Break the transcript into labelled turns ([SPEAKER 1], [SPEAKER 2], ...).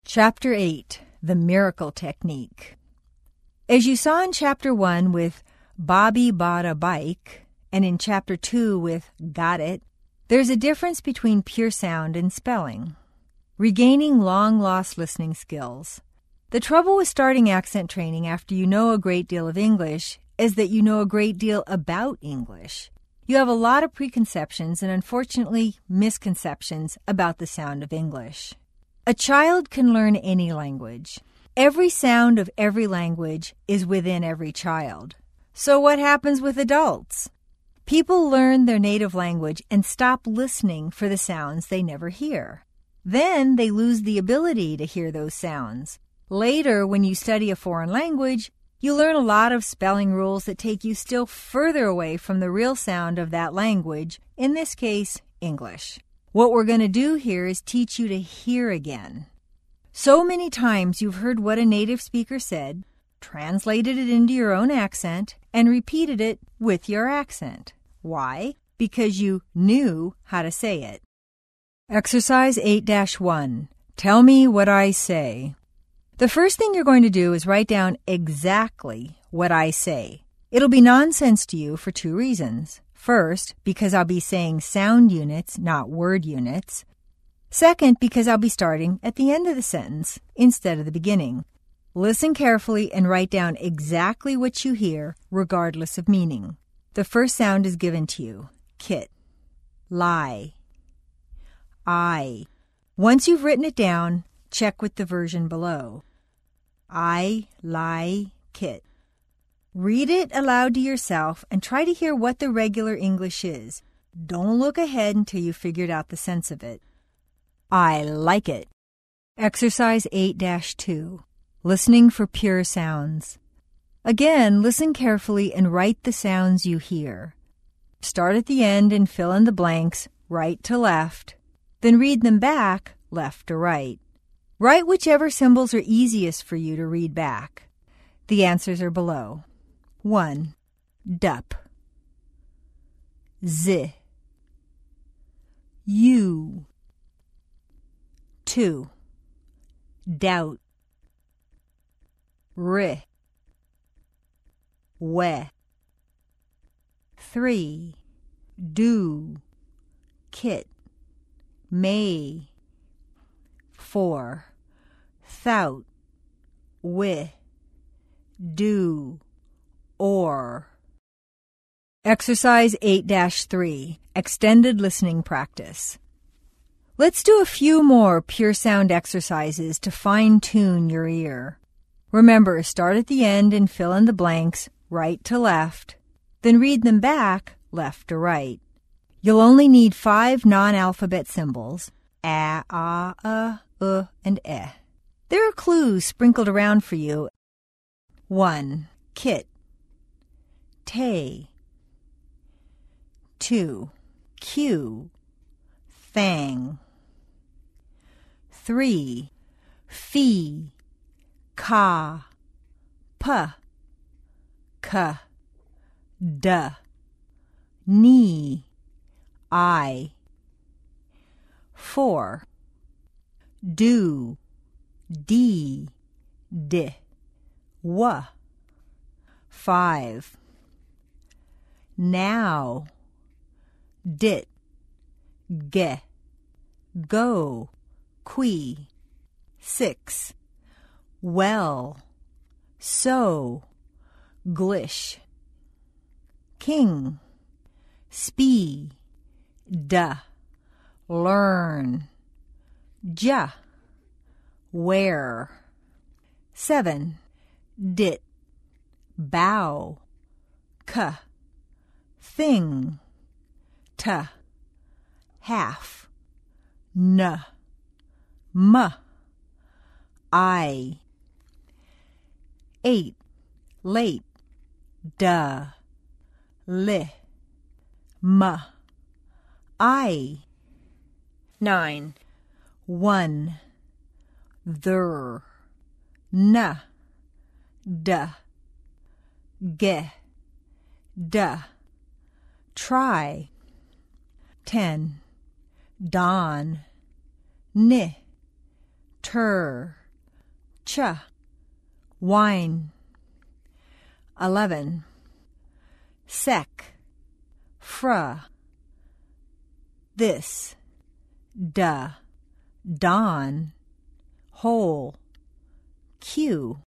[SPEAKER 1] Chapter 8, The Miracle Technique. As you saw in Chapter 1 with Bobby bought a bike, and in Chapter 2 with got it, there's a difference between pure sound and spelling. Regaining long-lost listening skills. The trouble with starting accent training after you know a great deal of English is that you know a great deal about English. You have a lot of preconceptions and, unfortunately, misconceptions about the sound of English. A child can learn any language. Every sound of every language is within every child. So what happens with adults? People learn their native language and stop listening for the sounds they never hear. Then they lose the ability to hear those sounds. Later, when you study a foreign language, you learn a lot of spelling rules that take you still further away from the real sound of that language, in this case, English. What we're going to do here is teach you to hear again. So many times you've heard what a native speaker said, translated it into your own accent, and repeated it with your accent. Why? Because you knew how to say it. Exercise 8-1. Tell me what I say. The first thing you're going to do is write down exactly what I say. It'll be nonsense to you for two reasons. First, because I'll be saying sound units, not word units. Second, because I'll be starting at the end of the sentence instead of the beginning. Listen carefully and write down exactly what you hear, regardless of meaning. The first sound is given to you. Kit. Lie. I. Once you've written it down, check with the version below. I lie kit. Read it aloud to yourself and try to hear what the regular English is. Don't look ahead until you've figured out the sense of it. I like it. Exercise 8-2. Listening for pure sounds. Again, listen carefully and write the sounds you hear. Start at the end and fill in the blanks, right to left. Then read them back, left to right. Write whichever symbols are easiest for you to read back. The answers are below. 1. Dup. Z. U. 2. Doubt. R. We. 3. Do. Kit. May. 4. Thout. With. Do. Or. Exercise 8-3. Extended listening practice. Let's do a few more pure sound exercises to fine-tune your ear. Remember, start at the end and fill in the blanks, right to left. Then read them back, left to right. You'll only need 5 non-alphabet symbols, a, and eh. There are clues sprinkled around for you. 1. Kit. Tay. 2. Q. Thang. 3. Fee. Ka. Puh. K. Duh. Knee. I. 4. Do. D. D. Wa. 5. Now. Dit. Ge. Go. Qui. 6. Well. So. Glish. King. Spee. Duh. Learn. Ja. Where. 7. Dit. Bow. K. Thing. T. Half. N. M. I. 8. Late. Duh. Li. M. I. 9. 1. There. N. D. Ge. Duh. Try. 10. Dawn. Ni. tur, ch, wine. 11. Sec, fra, this, dawn, whole, Q.